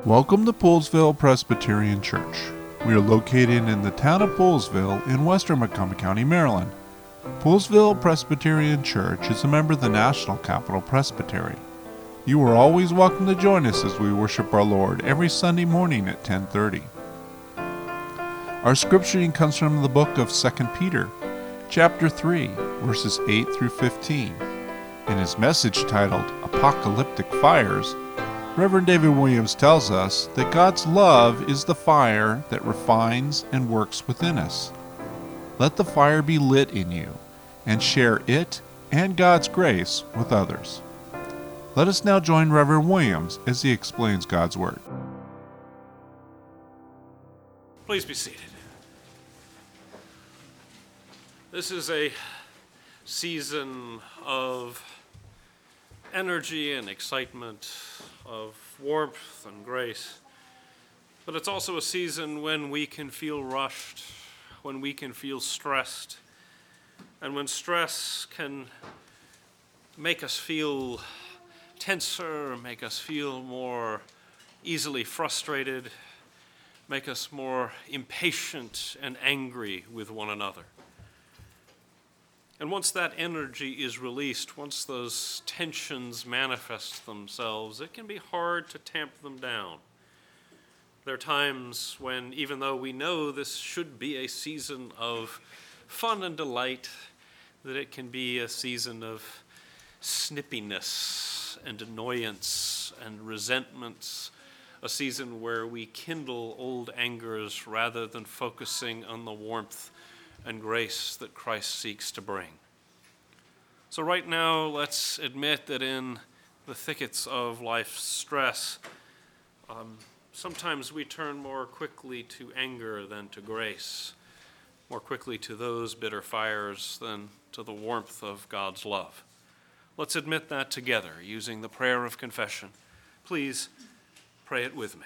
Welcome to Poolesville Presbyterian Church. We are located in the town of Poolesville in western Macomb County, Maryland. Poolesville Presbyterian Church is a member of the National Capital Presbytery. You are always welcome to join us as we worship our Lord every Sunday morning at 10:30. Our scripture reading comes from the book of 2 Peter, chapter 3, verses 8 through 15. In his message titled Apocalyptic Fires, Reverend David Williams tells us that God's love is the fire that refines and works within us. Let the fire be lit in you, and share it and God's grace with others. Let us now join Reverend Williams as he explains God's Word. Please be seated. This is a season of energy and excitement, of warmth and grace. But it's also a season when we can feel rushed, when we can feel stressed, and when stress can make us feel tenser, make us feel more easily frustrated, make us more impatient and angry with one another. And once that energy is released, once those tensions manifest themselves, it can be hard to tamp them down. There are times when, even though we know this should be a season of fun and delight, that it can be a season of snippiness and annoyance and resentments, a season where we kindle old angers rather than focusing on the warmth and grace that Christ seeks to bring. So right now, let's admit that in the thickets of life's stress, sometimes we turn more quickly to anger than to grace, more quickly to those bitter fires than to the warmth of God's love. Let's admit that together using the prayer of confession. Please pray it with me.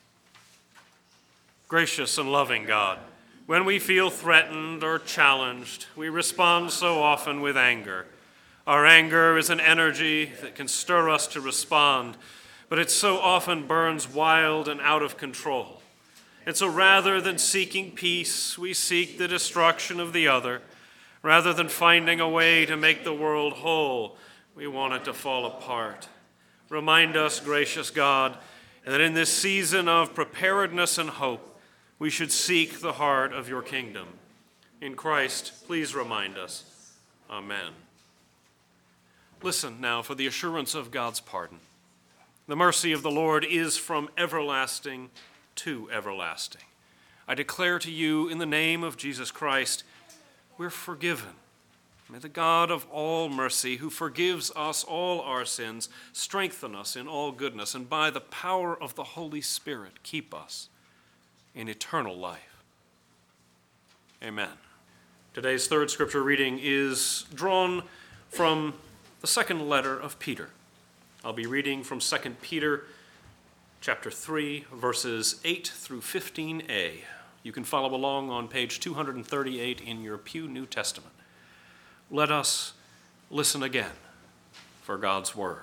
Gracious and loving God, when we feel threatened or challenged, we respond so often with anger. Our anger is an energy that can stir us to respond, but it so often burns wild and out of control. And so rather than seeking peace, we seek the destruction of the other. Rather than finding a way to make the world whole, we want it to fall apart. Remind us, gracious God, that in this season of preparedness and hope, we should seek the heart of your kingdom. In Christ, please remind us. Amen. Listen now for the assurance of God's pardon. The mercy of the Lord is from everlasting to everlasting. I declare to you in the name of Jesus Christ, we're forgiven. May the God of all mercy, who forgives us all our sins, strengthen us in all goodness, and by the power of the Holy Spirit, keep us in eternal life. Amen. Today's third scripture reading is drawn from the second letter of Peter. I'll be reading from 2 Peter chapter 3, verses 8 through 15a. You can follow along on page 238 in your Pew New Testament. Let us listen again for God's word.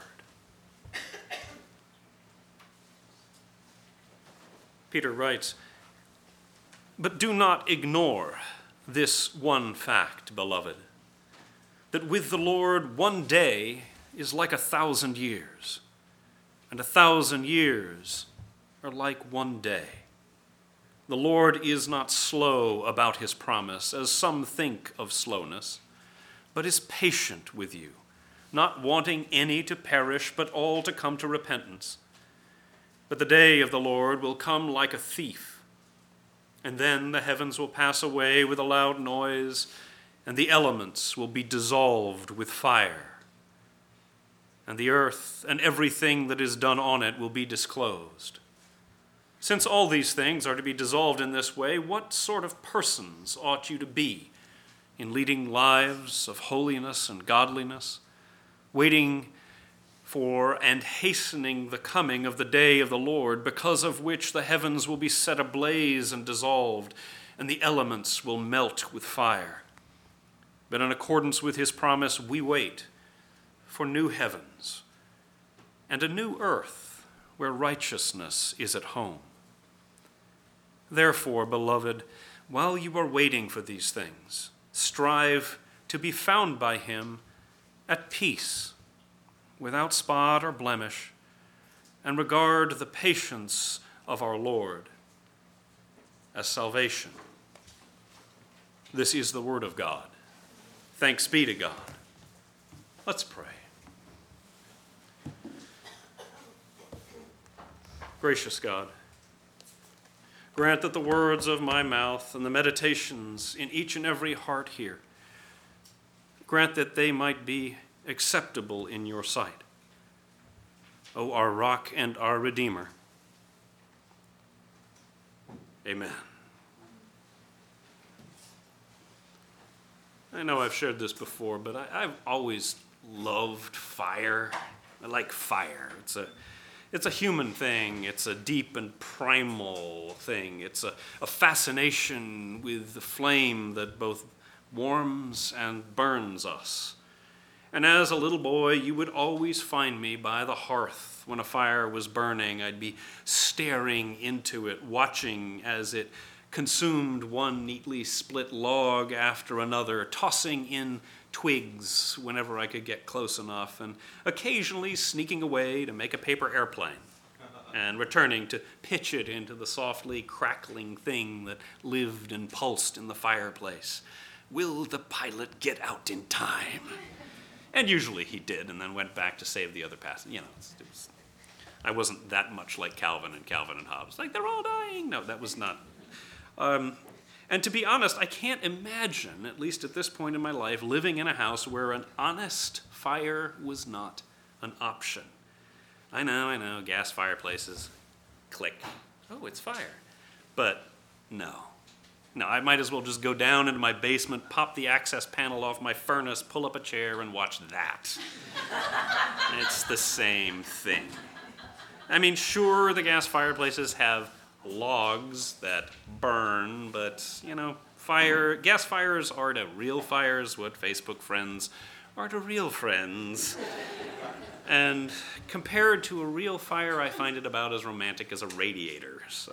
Peter writes, "But do not ignore this one fact, beloved, that with the Lord 1 day is like 1,000 years, and 1,000 years are like 1 day. The Lord is not slow about his promise, as some think of slowness, but is patient with you, not wanting any to perish, but all to come to repentance. But the day of the Lord will come like a thief. And then the heavens will pass away with a loud noise, and the elements will be dissolved with fire. And the earth and everything that is done on it will be disclosed. Since all these things are to be dissolved in this way, what sort of persons ought you to be in leading lives of holiness and godliness, waiting for and hastening the coming of the day of the Lord, because of which the heavens will be set ablaze and dissolved, and the elements will melt with fire? But in accordance with his promise, we wait for new heavens and a new earth where righteousness is at home. Therefore, beloved, while you are waiting for these things, strive to be found by him at peace, without spot or blemish, and regard the patience of our Lord as salvation. This is the word of God. Thanks be to God. Let's pray. Gracious God, grant that the words of my mouth and the meditations in each and every heart here, grant that they might be acceptable in your sight, O our rock and our Redeemer. Amen. I know I've shared this before, but I've always loved fire. I like fire. It's a human thing. It's a deep and primal thing. It's a fascination with the flame that both warms and burns us. And as a little boy, you would always find me by the hearth when a fire was burning. I'd be staring into it, watching as it consumed one neatly split log after another, tossing in twigs whenever I could get close enough, and occasionally sneaking away to make a paper airplane, and returning to pitch it into the softly crackling thing that lived and pulsed in the fireplace. Will the pilot get out in time? And usually he did, and then went back to save the other passengers. I wasn't that much like Calvin and Hobbes. Like, they're all dying. No, that was not. And to be honest, I can't imagine, at least at this point in my life, living in a house where an honest fire was not an option. I know, gas fireplaces, click. Oh, it's fire. But no, I might as well just go down into my basement, pop the access panel off my furnace, pull up a chair, and watch that. It's the same thing. I mean, sure, the gas fireplaces have logs that burn, but, gas fires are to real fires what Facebook friends are to real friends. And compared to a real fire, I find it about as romantic as a radiator. So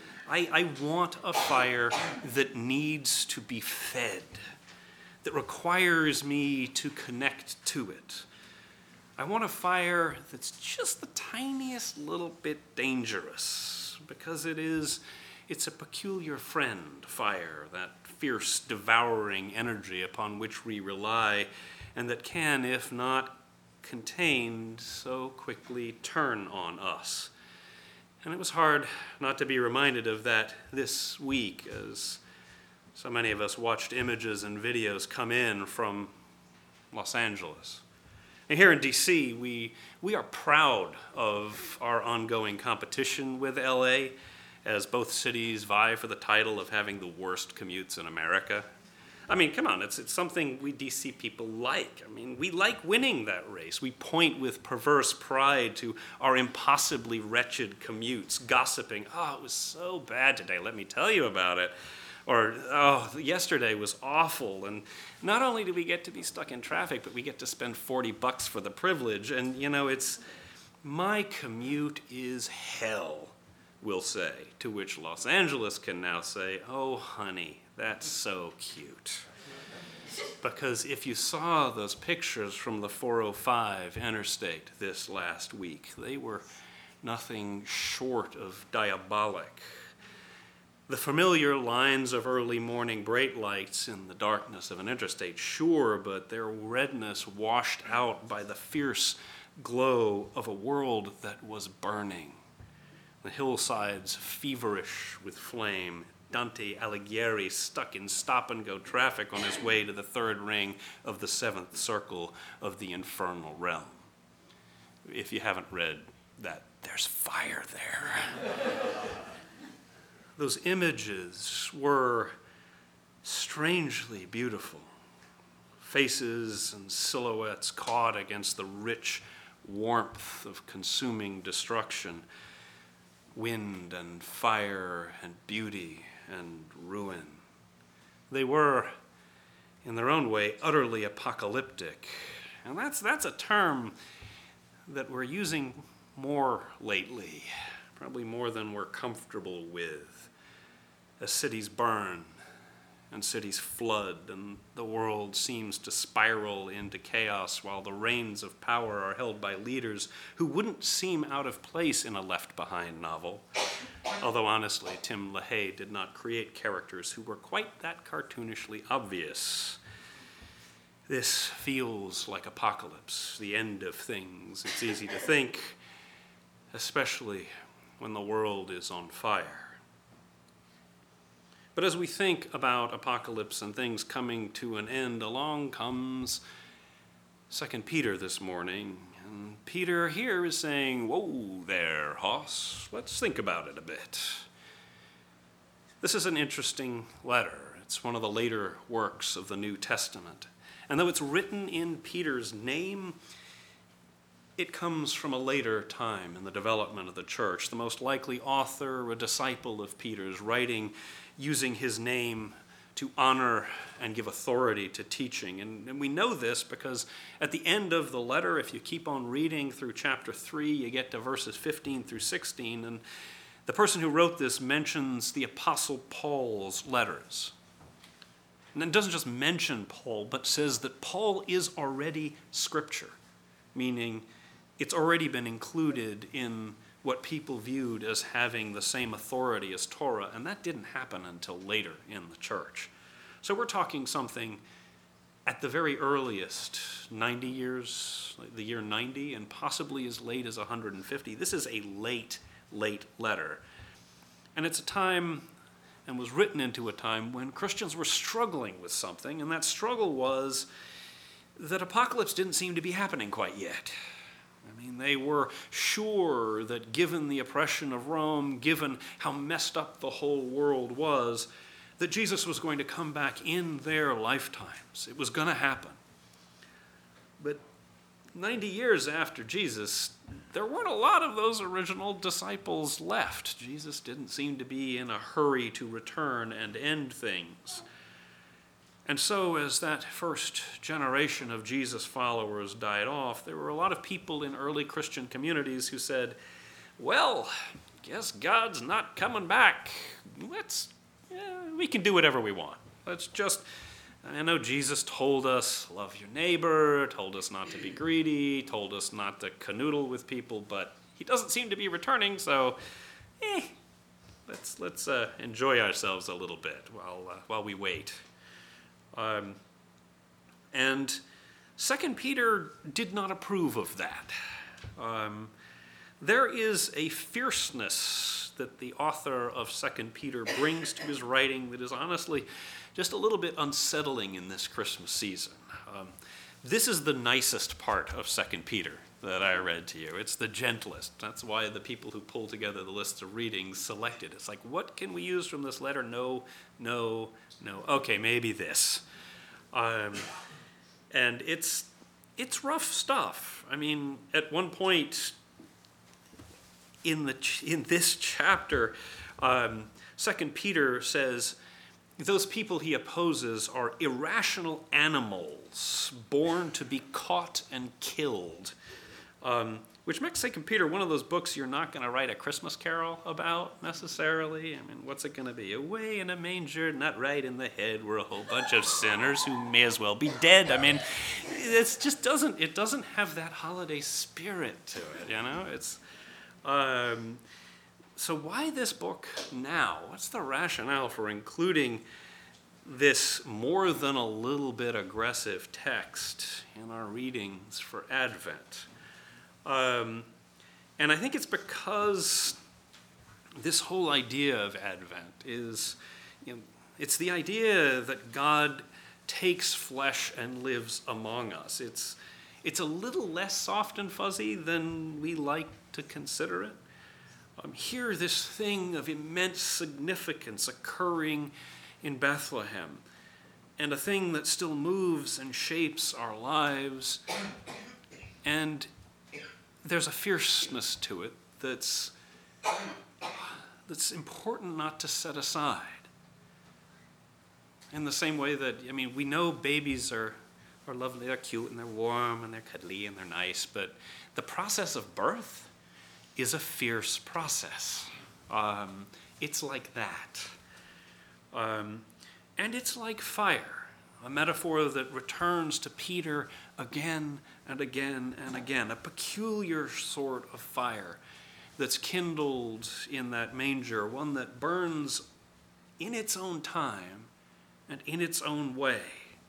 I want a fire that needs to be fed, that requires me to connect to it. I want a fire that's just the tiniest little bit dangerous, because it's a peculiar friend, fire, that fierce, devouring energy upon which we rely, and that can, if not contained, so quickly turn on us. And it was hard not to be reminded of that this week, as so many of us watched images and videos come in from Los Angeles. And here in D.C., we are proud of our ongoing competition with L.A., as both cities vie for the title of having the worst commutes in America. I mean, come on, it's something we D.C. people like. I mean, we like winning that race. We point with perverse pride to our impossibly wretched commutes, gossiping, oh, it was so bad today, let me tell you about it. Or, oh, yesterday was awful. And not only do we get to be stuck in traffic, but we get to spend $40 for the privilege. And, it's, my commute is hell, we'll say. To which Los Angeles can now say, oh, honey, that's so cute. Because if you saw those pictures from the 405 interstate this last week, they were nothing short of diabolic. The familiar lines of early morning brake lights in the darkness of an interstate, sure, but their redness washed out by the fierce glow of a world that was burning. The hillsides feverish with flame. Dante Alighieri stuck in stop-and-go traffic on his way to the third ring of the seventh circle of the infernal realm. If you haven't read that, there's fire there. Those images were strangely beautiful. Faces and silhouettes caught against the rich warmth of consuming destruction. Wind and fire and beauty and ruin. They were, in their own way, utterly apocalyptic. And that's a term that we're using more lately, probably more than we're comfortable with, as cities burn and cities flood and the world seems to spiral into chaos while the reins of power are held by leaders who wouldn't seem out of place in a Left Behind novel. Although honestly, Tim LaHaye did not create characters who were quite that cartoonishly obvious. This feels like apocalypse, the end of things. It's easy to think, especially when the world is on fire. But as we think about apocalypse and things coming to an end, along comes 2 Peter this morning. And Peter here is saying, whoa there, Hoss, let's think about it a bit. This is an interesting letter. It's one of the later works of the New Testament. And though it's written in Peter's name, it comes from a later time in the development of the church. The most likely author, a disciple of Peter's, writing using his name to honor and give authority to teaching. And we know this because at the end of the letter, if you keep on reading through chapter 3, you get to verses 15 through 16, and the person who wrote this mentions the Apostle Paul's letters. And then doesn't just mention Paul, but says that Paul is already Scripture, meaning it's already been included in what people viewed as having the same authority as Torah, and that didn't happen until later in the church. So we're talking something at the very earliest, 90 years, the year 90, and possibly as late as 150. This is a late letter. And it's a time, and was written into a time, when Christians were struggling with something, and that struggle was that apocalypse didn't seem to be happening quite yet. I mean, they were sure that given the oppression of Rome, given how messed up the whole world was, that Jesus was going to come back in their lifetimes. It was going to happen. But 90 years after Jesus, there weren't a lot of those original disciples left. Jesus didn't seem to be in a hurry to return and end things. And so as that first generation of Jesus followers died off, there were a lot of people in early Christian communities who said, well, guess God's not coming back. We can do whatever we want. I know Jesus told us, love your neighbor, told us not to be greedy, told us not to canoodle with people, but he doesn't seem to be returning, so let's enjoy ourselves a little bit while we wait. And 2 Peter did not approve of that. There is a fierceness that the author of 2 Peter brings to his writing that is honestly just a little bit unsettling in this Christmas season. This is the nicest part of 2 Peter that I read to you. It's the gentlest. That's why the people who pull together the list of readings select it. It's like, what can we use from this letter? No. Okay, maybe this. And it's rough stuff. I mean, at one point in this chapter, 2 Peter says, those people he opposes are irrational animals born to be caught and killed. Which makes 2 Peter one of those books you're not going to write a Christmas carol about necessarily. I mean, what's it going to be? Away in a manger, not right in the head, were a whole bunch of sinners who may as well be dead. I mean, it doesn't have that holiday spirit to it, you know? So why this book now? What's the rationale for including this more than a little bit aggressive text in our readings for Advent? And I think it's because this whole idea of Advent is, it's the idea that God takes flesh and lives among us. It's a little less soft and fuzzy than we like to consider it. Here, this thing of immense significance occurring in Bethlehem, and a thing that still moves and shapes our lives, and there's a fierceness to it that's important not to set aside. In the same way that, we know babies are lovely, they're cute, and they're warm, and they're cuddly, and they're nice, but the process of birth, is a fierce process. It's like that. And it's like fire, a metaphor that returns to Peter again and again and again, a peculiar sort of fire that's kindled in that manger, one that burns in its own time and in its own way.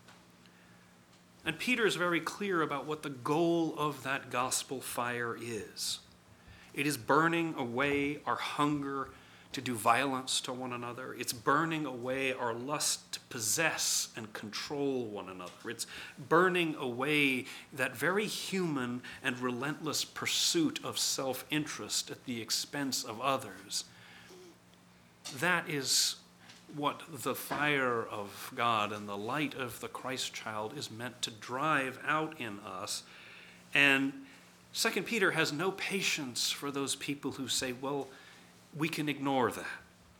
And Peter is very clear about what the goal of that gospel fire is. It is burning away our hunger to do violence to one another. It's burning away our lust to possess and control one another. It's burning away that very human and relentless pursuit of self-interest at the expense of others. That is what the fire of God and the light of the Christ child is meant to drive out in us. And 2 Peter has no patience for those people who say, well, we can ignore that.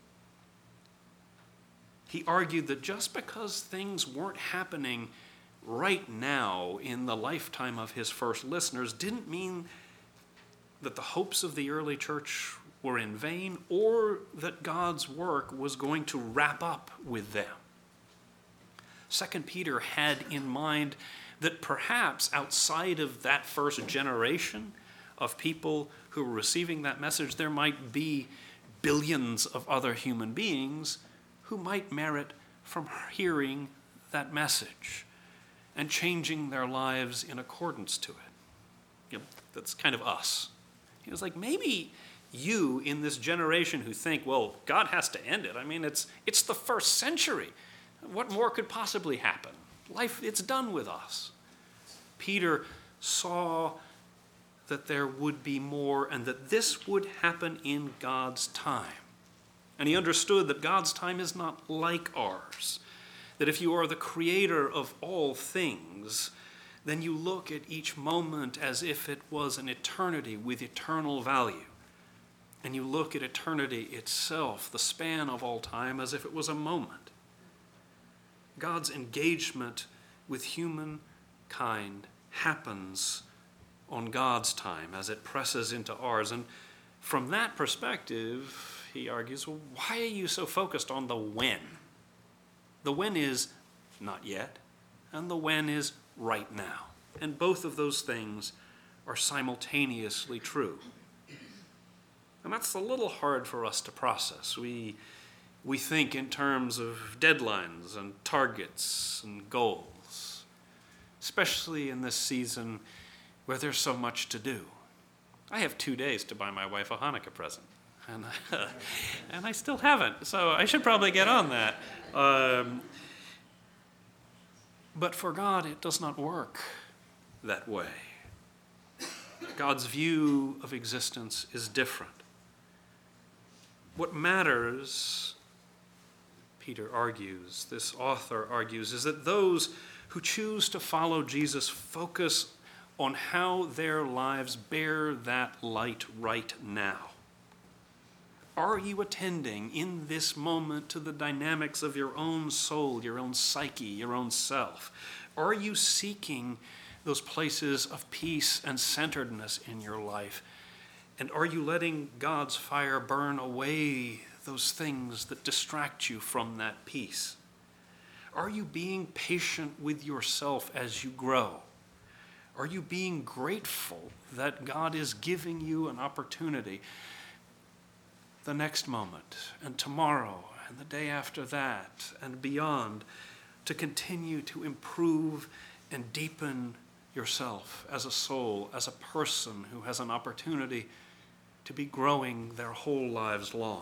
He argued that just because things weren't happening right now in the lifetime of his first listeners didn't mean that the hopes of the early church were in vain or that God's work was going to wrap up with them. 2 Peter had in mind that perhaps outside of that first generation of people who were receiving that message, there might be billions of other human beings who might merit from hearing that message and changing their lives in accordance to it. That's kind of us. He was like, maybe you in this generation who think, well, God has to end it. I mean, it's the first century. What more could possibly happen? Life, it's done with us. Peter saw that there would be more and that this would happen in God's time. And he understood that God's time is not like ours. That if you are the creator of all things, then you look at each moment as if it was an eternity with eternal value. And you look at eternity itself, the span of all time, as if it was a moment. God's engagement with humankind happens on God's time as it presses into ours. And from that perspective, he argues, well, why are you so focused on the when? The when is not yet, and the when is right now. And both of those things are simultaneously true. And that's a little hard for us to process. We think in terms of deadlines and targets and goals, especially in this season where there's so much to do. I have 2 days to buy my wife a Hanukkah present, and I still haven't, so I should probably get on that. But for God, it does not work that way. God's view of existence is different. What matters, Peter argues, this author argues, is that those who choose to follow Jesus focus on how their lives bear that light right now. Are you attending in this moment to the dynamics of your own soul, your own psyche, your own self? Are you seeking those places of peace and centeredness in your life? And are you letting God's fire burn away those things that distract you from that peace? Are you being patient with yourself as you grow? Are you being grateful that God is giving you an opportunity the next moment and tomorrow and the day after that and beyond to continue to improve and deepen yourself as a soul, as a person who has an opportunity to be growing their whole lives long?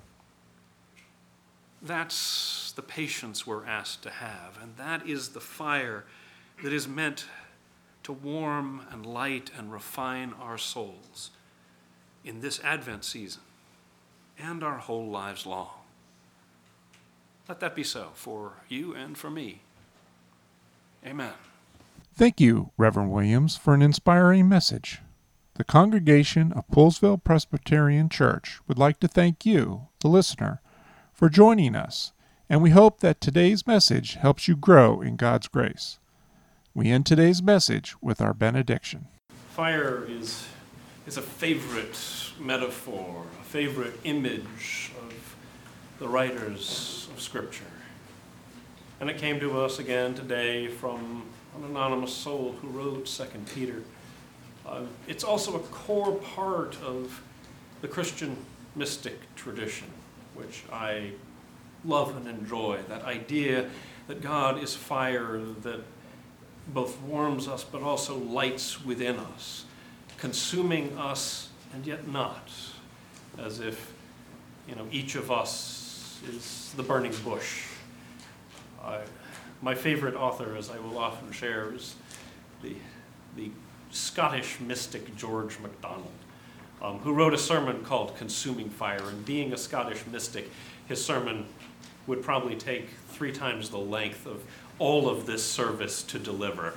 That's the patience we're asked to have, and that is the fire that is meant to warm and light and refine our souls in this Advent season and our whole lives long. Let that be so for you and for me. Amen. Thank you, Reverend Williams, for an inspiring message. The congregation of Poolesville Presbyterian Church would like to thank you, the listener, for joining us, and we hope that today's message helps you grow in God's grace. We end today's message with our benediction. Fire is is a favorite metaphor, a favorite image of the writers of Scripture. And it came to us again today from an anonymous soul who wrote 2 Peter. It's also a core part of the Christian mystic tradition, which I love and enjoy. That idea that God is fire that both warms us but also lights within us, consuming us and yet not, as if each of us is the burning bush. My favorite author, as I will often share, is the Scottish mystic George MacDonald, who wrote a sermon called Consuming Fire. And being a Scottish mystic, his sermon would probably take 3 times the length of all of this service to deliver.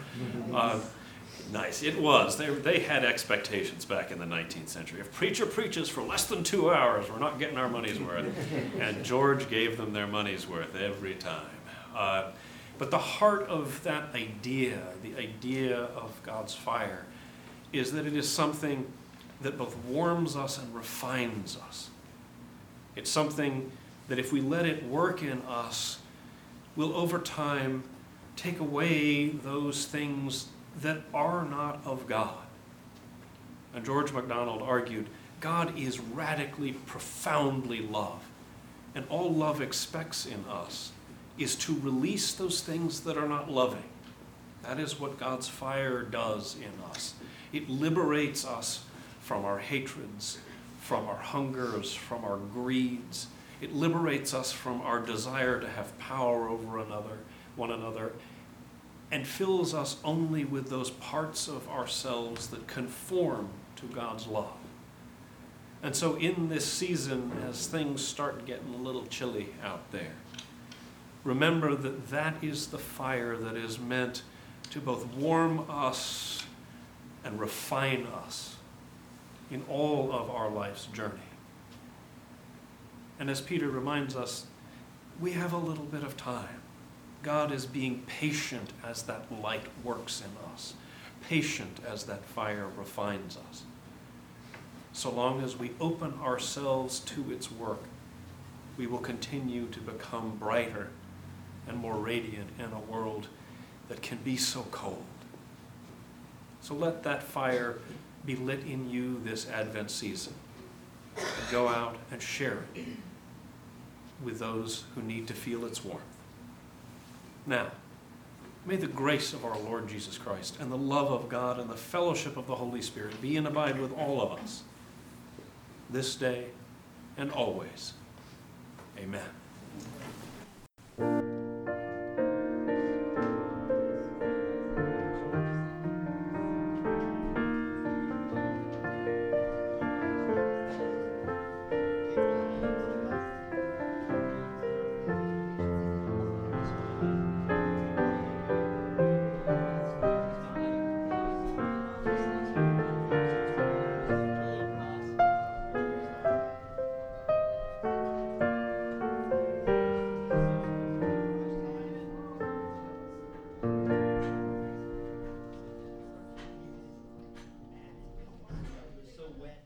Nice. It was. They had expectations back in the 19th century. If preacher preaches for less than 2 hours, we're not getting our money's worth. And George gave them their money's worth every time. But the heart of that idea, the idea of God's fire, is that it is something that both warms us and refines us. It's something that if we let it work in us, will over time take away those things that are not of God. And George MacDonald argued, God is radically, profoundly love. And all love expects in us is to release those things that are not loving. That is what God's fire does in us. It liberates us from our hatreds, from our hungers, from our greeds. It liberates us from our desire to have power over one another, and fills us only with those parts of ourselves that conform to God's love. And so in this season, as things start getting a little chilly out there, remember that that is the fire that is meant to both warm us and refine us in all of our life's journey. And as Peter reminds us, we have a little bit of time. God is being patient as that light works in us, patient as that fire refines us. So long as we open ourselves to its work, we will continue to become brighter and more radiant in a world that can be so cold. So let that fire be lit in you this Advent season. And go out and share it with those who need to feel its warmth. Now, may the grace of our Lord Jesus Christ and the love of God and the fellowship of the Holy Spirit be and abide with all of us this day and always. Amen.